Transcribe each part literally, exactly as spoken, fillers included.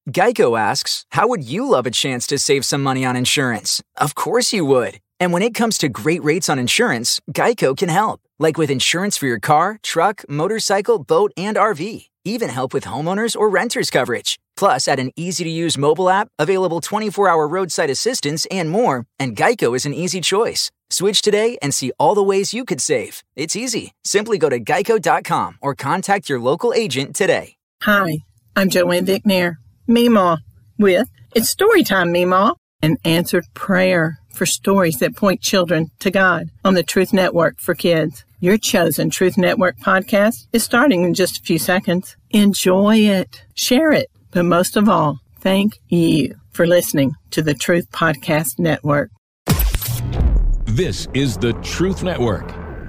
Geico asks, how would you love a chance to save some money on insurance? Of course you would. And when it comes to great rates on insurance, Geico can help. Like with insurance for your car, truck, motorcycle, boat, and R V. Even help with homeowners or renters coverage. Plus, add an easy-to-use mobile app, available twenty-four hour roadside assistance, and more, and Geico is an easy choice. Switch today and see all the ways you could save. It's easy. Simply go to geico dot com or contact your local agent today. Hi, I'm Joanne Vicknair, Meemaw, with It's Storytime, Meemaw, an answered prayer for stories that point children to God on the Truth Network for Kids. Your chosen Truth Network podcast is starting in just a few seconds. Enjoy it, share it, but most of all, thank you for listening to the Truth Podcast Network. This is the Truth Network.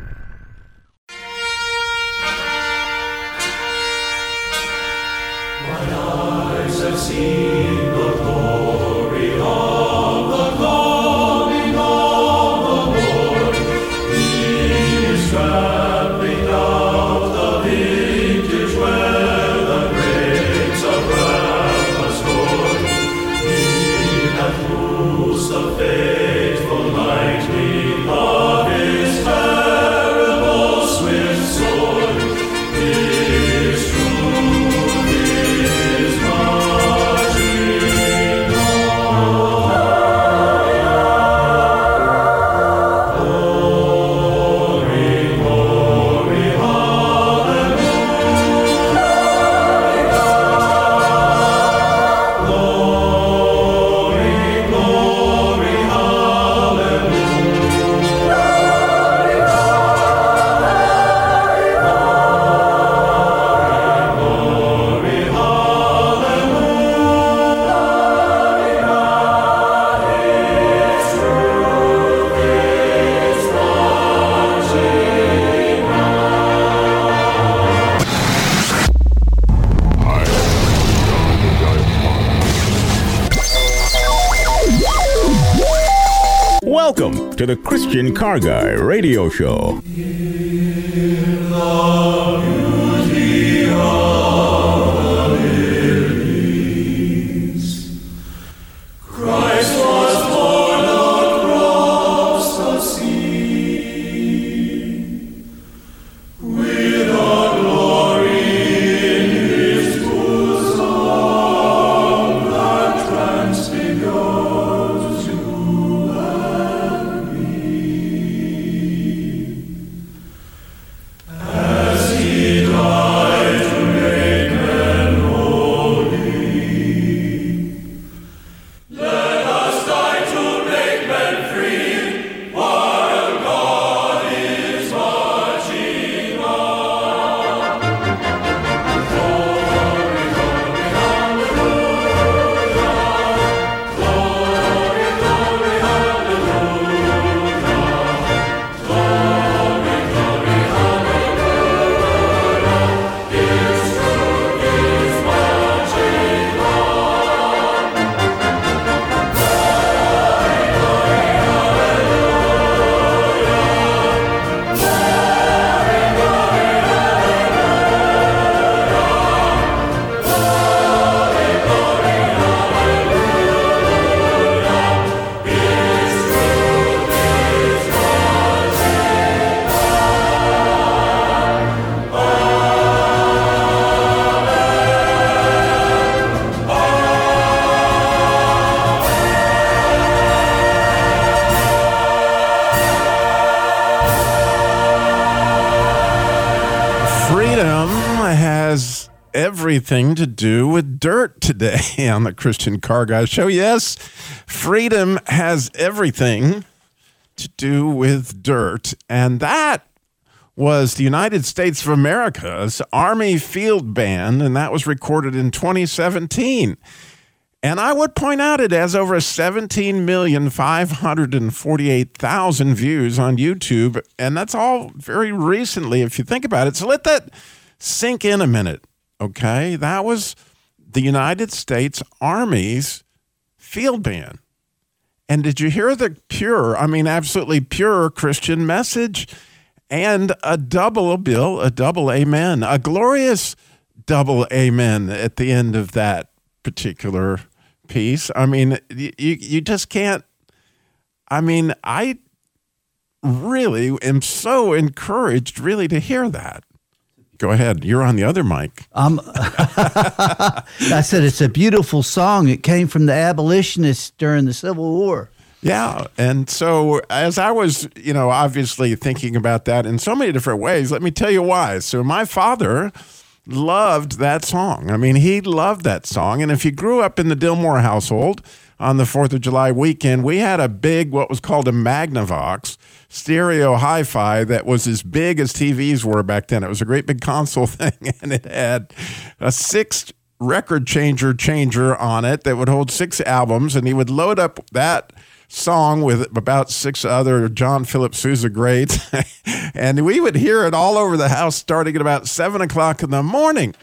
My eyes have seen the glory of the coming of the Lord. He is trampling out the vintage where the grapes of wrath are stored. He hath loosed the fateful lightning of his terrible swift sword. His truth is marching on. Glory, glory, hallelujah. Glory, glory, Welcome to the Christian Car Guy Radio Show. Christ was born across the sea, with a glory in his bosom that transfigures you and me. As he died to make men holy, let us die to make men free, while God is marching on. Glory, glory, hallelujah. Glory, glory, hallelujah. Glory, glory, hallelujah. His truth is marching on. Freedom has everything to do with dirt today on the Christian Car Guy Show. Yes, freedom has everything to do with dirt. And that was the United States of America's Army Field Band, and that was recorded in twenty seventeen. And I would point out it has over seventeen million five hundred forty-eight thousand views on YouTube. And that's all very recently, if you think about it. So let that sink in a minute, okay? That was the United States Army's field band. And did you hear the pure, I mean, absolutely pure Christian message? And a double bill, a double amen, a glorious double amen at the end of that particular piece. I mean, you, you just can't, I mean, I really am so encouraged really to hear that. Go ahead. You're on the other mic. Um, I said it's a beautiful song. It came from the abolitionists during the Civil War. Yeah. And so as I was, you know, obviously thinking about that in so many different ways, let me tell you why. So my father loved that song. I mean, he loved that song. And if you grew up in the Dillmore household on the fourth of July weekend, we had a big, what was called a Magnavox stereo hi-fi that was as big as T Vs were back then. It was a great big console thing, and it had a six record changer changer on it that would hold six albums, and he would load up that song with about six other John Philip Sousa greats, and we would hear it all over the house starting at about seven o'clock in the morning.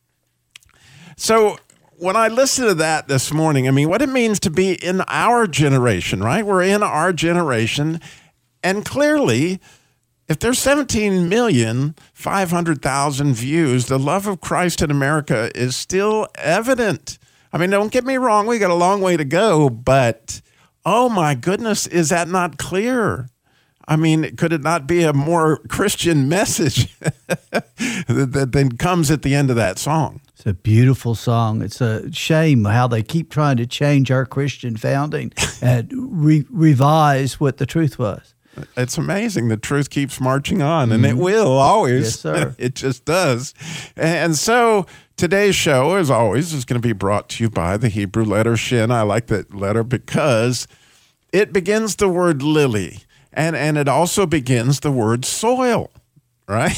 So when I listened to that this morning, I mean, what it means to be in our generation, right? We're in our generation, and clearly, if there's seventeen million five hundred thousand views, the love of Christ in America is still evident. I mean, don't get me wrong, we got a long way to go, but oh my goodness, is that not clear? I mean, could it not be a more Christian message that then comes at the end of that song? It's a beautiful song. It's a shame how they keep trying to change our Christian founding and re- revise what the truth was. It's amazing. The truth keeps marching on, and it will always. Yes, sir. It just does. And so today's show, as always, is going to be brought to you by the Hebrew letter Shin. I like that letter because it begins the word lily, and, and it also begins the word soil, right?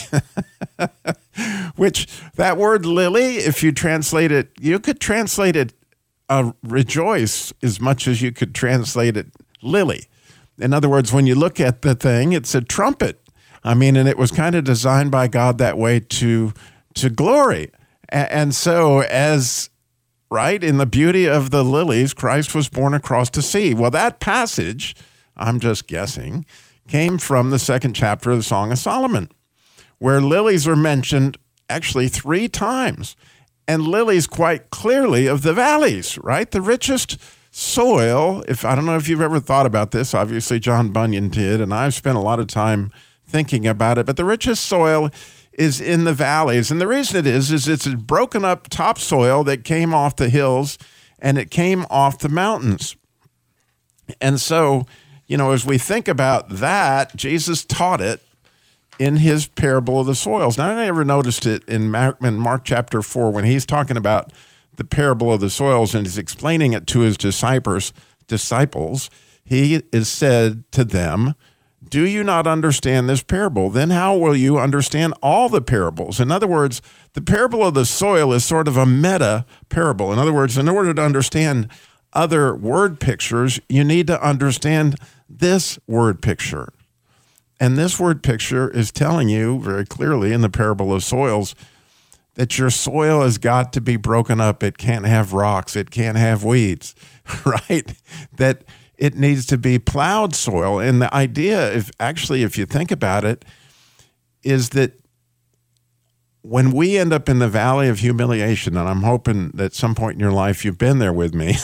Which, that word lily, if you translate it, you could translate it uh, rejoice as much as you could translate it lily. In other words, when you look at the thing, it's a trumpet. I mean, and it was kind of designed by God that way to to glory. And, and so as, right, in the beauty of the lilies, Christ was born across the sea. Well, that passage, I'm just guessing, came from the second chapter of the Song of Solomon, where lilies are mentioned actually three times. And lilies quite clearly of the valleys, right? The richest soil, if I don't know if you've ever thought about this, obviously John Bunyan did, and I've spent a lot of time thinking about it, but the richest soil is in the valleys. And the reason it is, is it's a broken up topsoil that came off the hills and it came off the mountains. And so, you know, as we think about that, Jesus taught it in his parable of the soils. Now, I never noticed it in Mark, in Mark chapter four when he's talking about the parable of the soils and is explaining it to his disciples, disciples, he is said to them, do you not understand this parable? Then how will you understand all the parables? In other words, the parable of the soil is sort of a meta parable. In other words, in order to understand other word pictures, you need to understand this word picture. And this word picture is telling you very clearly in the parable of soils that your soil has got to be broken up. It can't have rocks. It can't have weeds, right? That it needs to be plowed soil. And the idea, if actually, if you think about it, is that when we end up in the valley of humiliation, and I'm hoping that at some point in your life you've been there with me.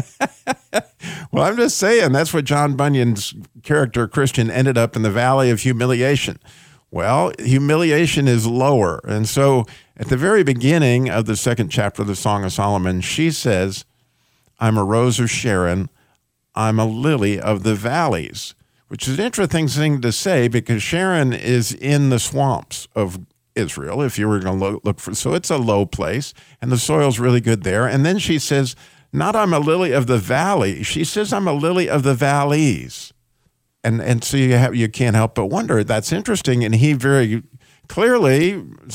Well, I'm just saying that's what John Bunyan's character Christian ended up in the valley of humiliation. Well, humiliation is lower. And so at the very beginning of the second chapter of the Song of Solomon, she says, I'm a rose of Sharon. I'm a lily of the valleys, which is an interesting thing to say because Sharon is in the swamps of Israel, if you were going to look for. So it's a low place, and the soil's really good there. And then she says, not I'm a lily of the valley. She says, I'm a lily of the valleys. And and so you have, you can't help but wonder. That's interesting. And he very clearly